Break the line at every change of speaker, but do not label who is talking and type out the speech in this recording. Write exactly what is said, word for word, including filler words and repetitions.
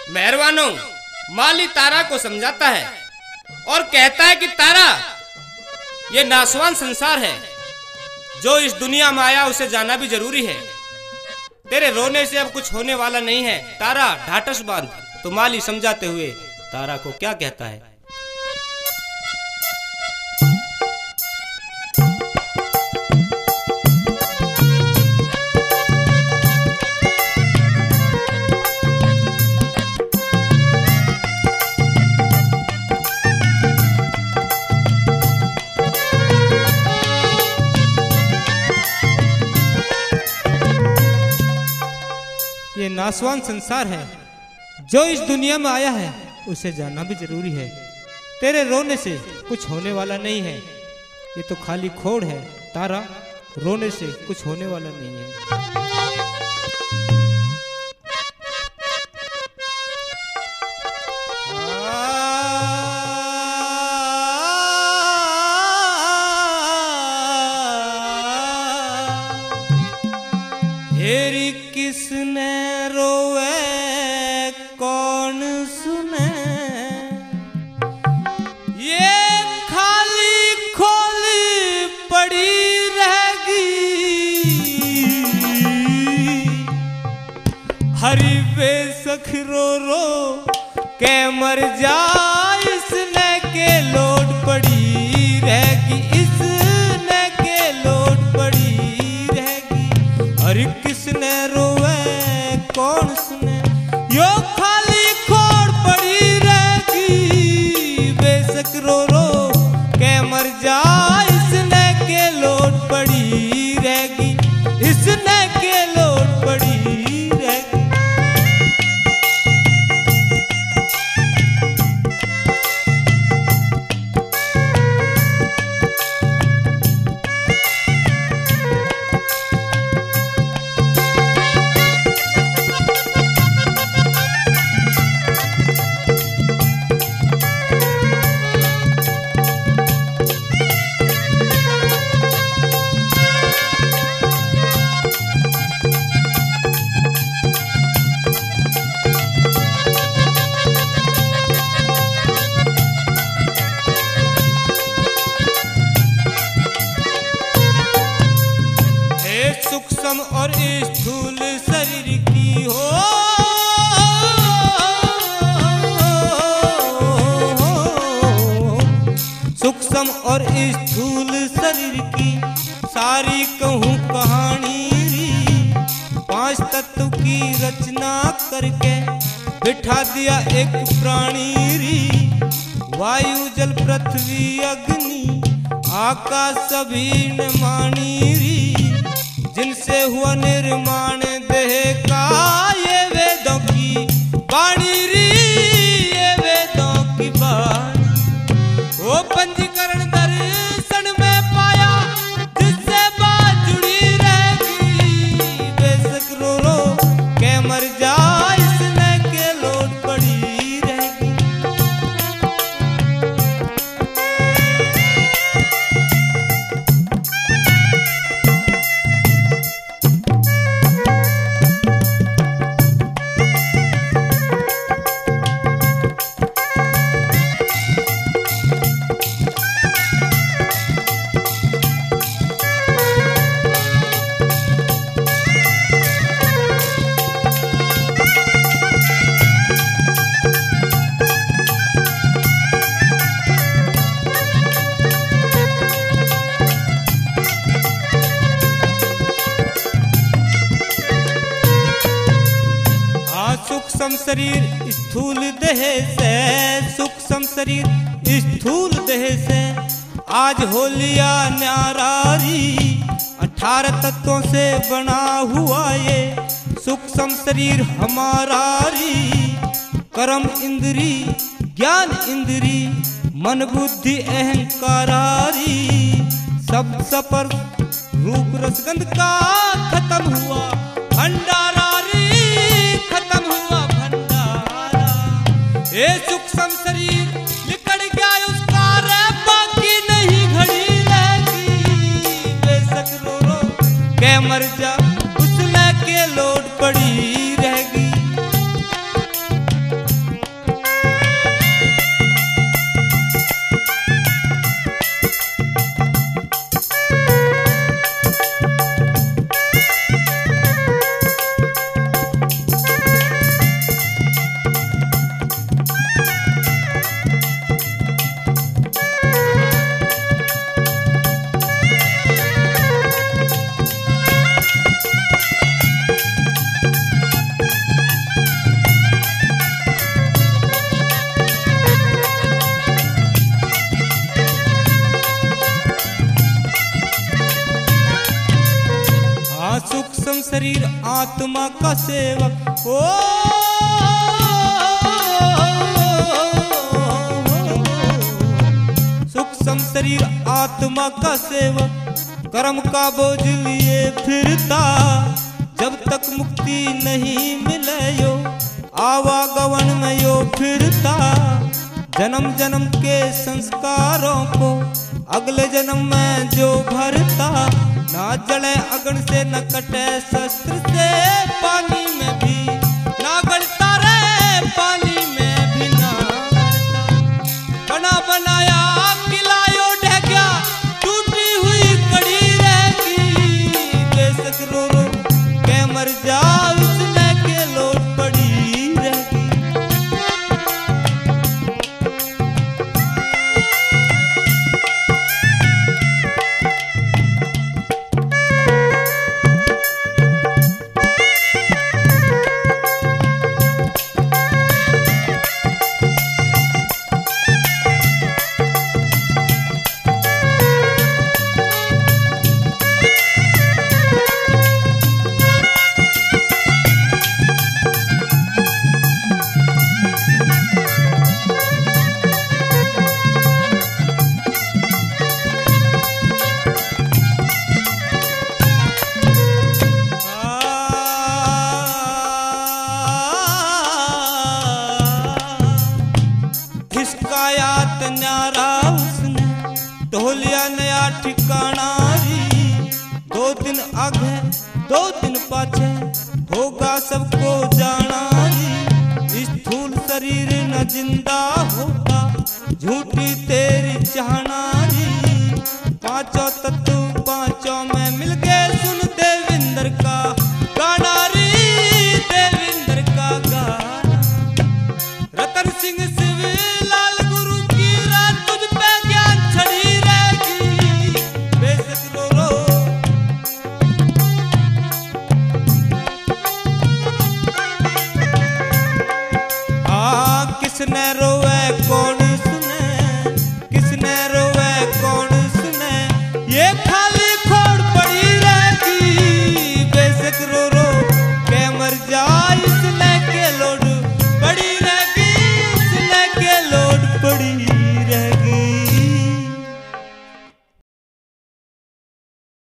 मेहरबानो माली तारा को समझाता है और कहता है कि तारा, ये नासवान संसार है, जो इस दुनिया में आया उसे जाना भी जरूरी है। तेरे रोने से अब कुछ होने वाला नहीं है। तारा ढाटस बांध। तो माली समझाते हुए तारा को क्या कहता है?
ये नासवान संसार है, जो इस दुनिया में आया है उसे जानना भी जरूरी है। तेरे रोने से कुछ होने वाला नहीं है, ये तो खाली खोड़ है। तारा, रोने से कुछ होने वाला नहीं है। हेरी किसने रोवे कौन सुने, ये खाली खोली पड़ी रहेगी। हरी बेसख रो रो के मर जा, इसने के लोट पड़ी रहेगी, इसने के लोट पड़ी रहेगी। हरी किसने रोवे कौन सुने, यो खाली खोड़ पड़ी रहेगी। बेशक रो रो के मर जा, इसने के लोट पड़ी रहेगी, इसने के लोट पड़ी रहेगी। सूक्ष्म और स्थूल शरीर की हो, सूक्ष्म और स्थूल शरीर की सारी कहूँ कहानी री। पांच तत्व की रचना करके बिठा दिया एक प्राणी री। वायु जल पृथ्वी अग्नि आकाश सभी ने मानी री, जिनसे हुआ निर्माण देह का। ये वेदों की वाणी री, ये वेदों की वाणी। वो पंजीकरण दर्शन में पाया, जिससे बात जुड़ी रहेगी। बेशक रो रो के मर जा, इसने के लोट पड़ी रहेगी। सूक्ष्म शरीर स्थूल देह से, सूक्ष्म शरीर स्थूल देह से आज हो लिया न्यारी। अठारह तत्वों से बना हुआ ये सूक्ष्म शरीर हमारा री। कर्म इंद्री, ज्ञान इंद्री, मन बुद्धि अहंकारारी, सब सपर रूप रसगंध का खत्म हुआ भंडारा री, खत्म हुआ भंडारा। ये सूक्ष्म शरीर निकल गया उसका रे, बाकी नहीं घड़ी रहेगी। बेशक रो रो के मर जा, उसने के लोट पड़ी रहेगी। शरीर आत्मा का सेवक। ओ सूक्ष्म शरीर आत्मा का सेवक, कर्म का बोझ लिए फिरता, जब तक मुक्ति नहीं मिले यो आवागमन में यो फिरता। जन्म जन्म के संस्कारों को अगले जन्म में जो भरता, ना जले अग्नि से न कटे शस्त्र से, पानी में भी ना गलता रे, पानी में भी ना गलता। बना बनाया किला यो ढह गया, टूटी हुई कड़ी रहेगी, बेशक रो रो के मर जा उसने के लोट पड़ी रहेगी। न्यारा उसने ढोलिया नया ठिकाना री, दो दिन आगे दो दिन पाछे होगा सबको जाना री। स्थूल शरीर न जिंदा होता, झूठी तेरी चाहना री। पांचों तत्व पांचों में मिल गए, सुन देविंदर का गाना री, देविंदर का गाना। रतन सिंह शिवलाल गुरु की रात तुझ पे ज्ञान छड़ी रहेगी, बेशक रो रो हाँ किसने रो